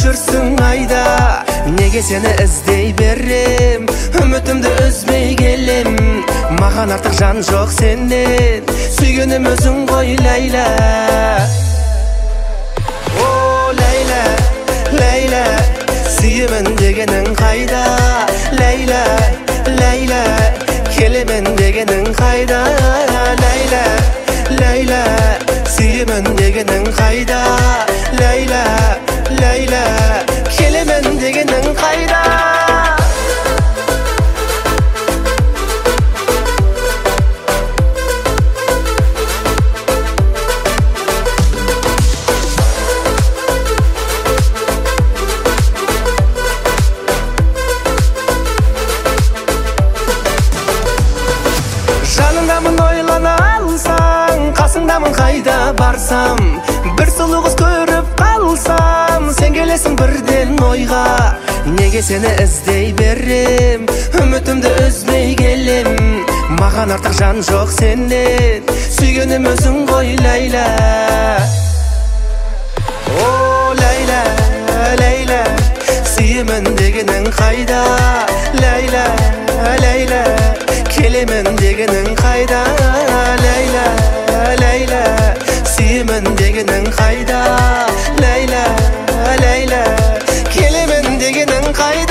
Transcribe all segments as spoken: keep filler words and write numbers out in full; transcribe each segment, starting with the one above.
жүрсің айда, неге сені іздей берем, үмітімді үзбей келем. Маған артық жан жоқ сенен, сүйгенім өзің ғой Ләйлә. О Ләйлә, Ләйлә, сүйемін дегенің қайда? Ләйлә, Ләйлә, келемін дегенің қайда? Ләйлә, Ләйлә, сүйемін дегенің қайда? Ләйлә, Ләйлә, келемін дегенің қайда? Жаныңдамын ойлана алсаң, қасыңдамын қайда барсам, бір сұлу қыз көріп қалсам, сен келесің бірден ойға. Неге сені іздей берем, үмітімді үзбей келем. Маған артық жан жоқ сенен, сүйгенім өзің ғой Ләйлә. О Ләйлә, Ләйлә, сүйемін дегенің қайда? Ләйлә, Ләйлә, келемін дегенің қайда? Ләйлә, Ләйлә, сүйемін дегенің қайда? Ләйлә, Ләйлә, келемін дегенің қайда?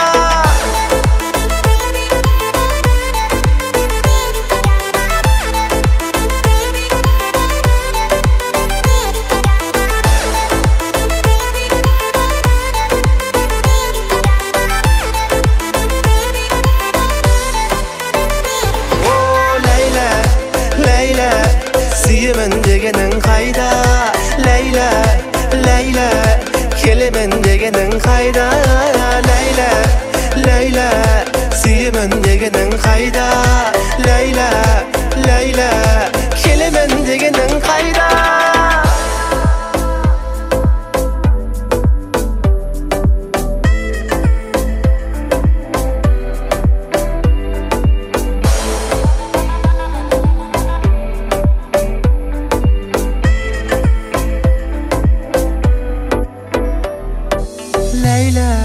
Сүйемін дегенің қайда? Ләйлә, Ләйлә, келемін дегенің қайда? Ләйлә, Ләйлә, сүйемін дегенің қайда? Ләйлә, Ләйлә, келемін дегенің қайда? Leyla.